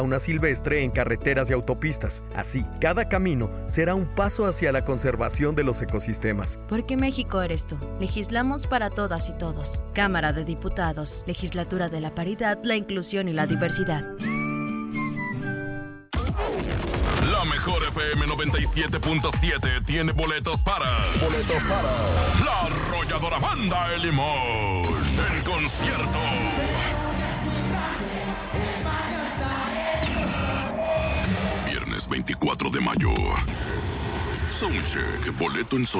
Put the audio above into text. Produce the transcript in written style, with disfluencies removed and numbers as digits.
fauna silvestre en carreteras y autopistas. Así, cada camino será un paso hacia la conservación de los ecosistemas. Porque México eres tú. Legislamos para todas y todos. Cámara de Diputados, Legislatura de la Paridad, la Inclusión y la Diversidad. La mejor FM 97.7 tiene boletos para La Arrolladora Banda El Limón en concierto. Viernes 24 de mayo. Soundcheck, boleto en